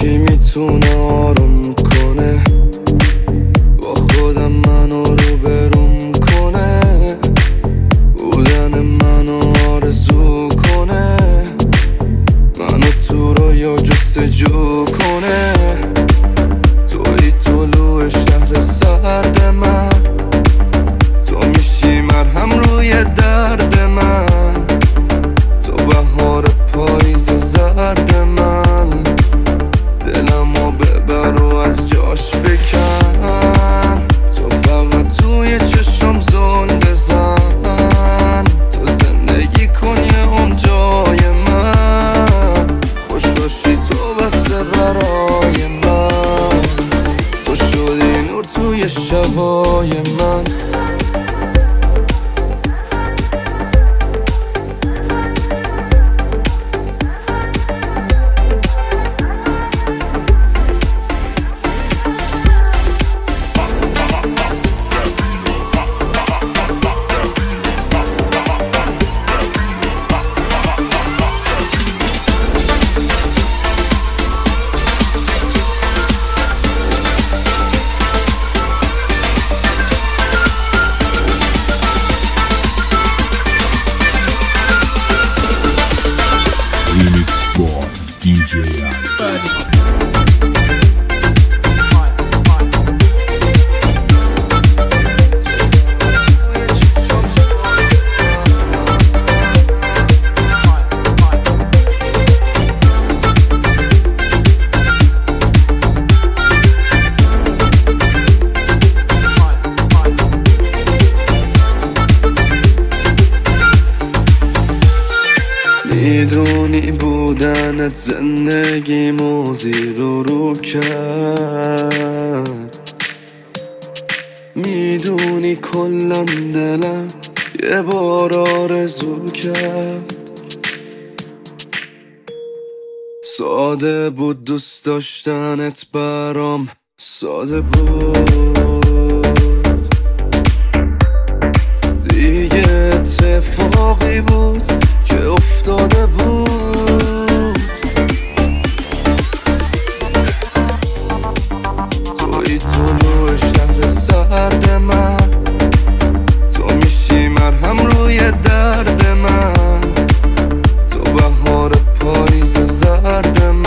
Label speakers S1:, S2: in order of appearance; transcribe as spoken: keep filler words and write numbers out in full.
S1: کی میتونه آروم کنه، با خودم منو رو بروم کنه، بودن منو آرزو کنه، منو تو رویا جستجو کنه. توی طلوع شهر سرد من، تو میشی مرهم روی درد من، تو بهار پاییز زرد من، دلمو ببر و از جاش بکن. تو فقط توی چشم زل بزن، تو زندگی کن یه هم جای من، خوش باشی تو بسه برای من، تو شدی نور توی شبای من.
S2: Remix by دی جی Ali.
S1: میدونی بودنت زندگیمو زیر و رو کرد، میدونی کلن دلم یه بار آرزو کرد. ساده بود دوست داشتنت برام، ساده بود دیگه اتفاقی بود که افتاده بود. توی طلوع شهر سرد من، تو میشی مرهم روی درد من، تو بهار پاییز زرد من،